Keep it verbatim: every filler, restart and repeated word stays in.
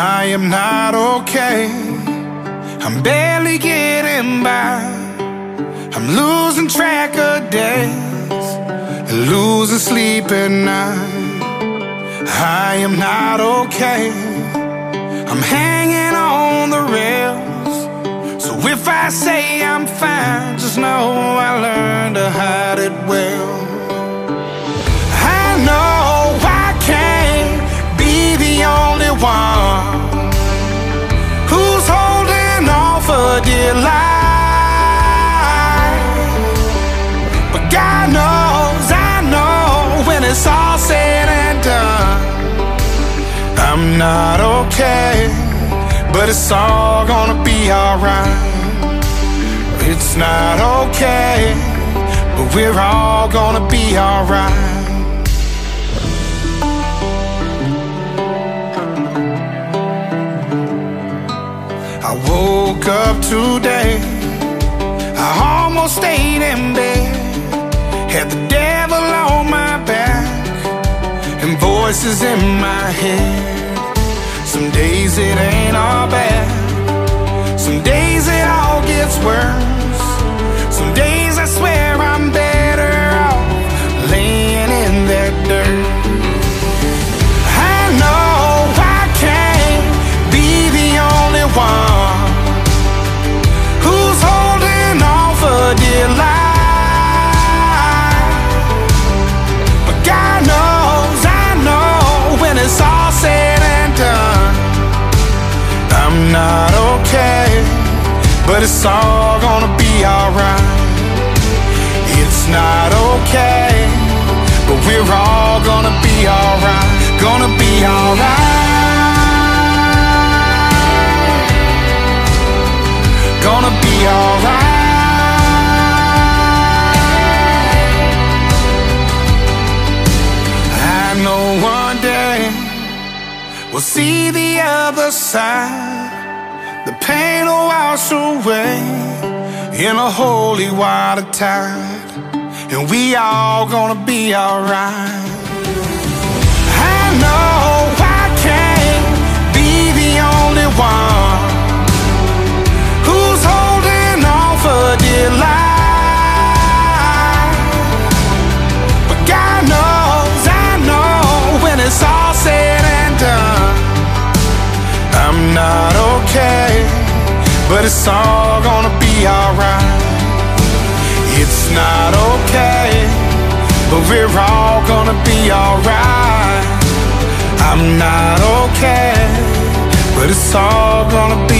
I am not okay. I'm barely getting by. I'm losing track of days, losing sleep at night. I am not okay. I'm hanging on the rails. So if I say I'm fine, just know I learned to hide it well. I know I can't be the only one who's holding on for dear life. But God knows, I know, when it's all said and done, I'm not okay, but it's all gonna be alright. It's not okay, but we're all gonna be alright. I woke up today, I almost stayed in bed, had the devil on my back and voices in my head. Some days it ain't all bad, some days it all gets worse. Some days I swear I'm better off laying in that dirt. I know I can't be the only one who's holding on for dear life. But God knows, I know, when it's all said and done, I'm not okay, but it's all gonna be alright. It's not okay, but we're all gonna be alright. Gonna be alright. Gonna be alright. I know one day we'll see the other side. The pain will wash away in a holy water tide, and we all gonna be alright. I know I can't be the only one who's holding on for dear life. But God knows, I know, when it's all said and done, I'm not okay, but it's all gonna be alright. It's not okay, but we're all gonna be alright. I'm not okay, but it's all gonna be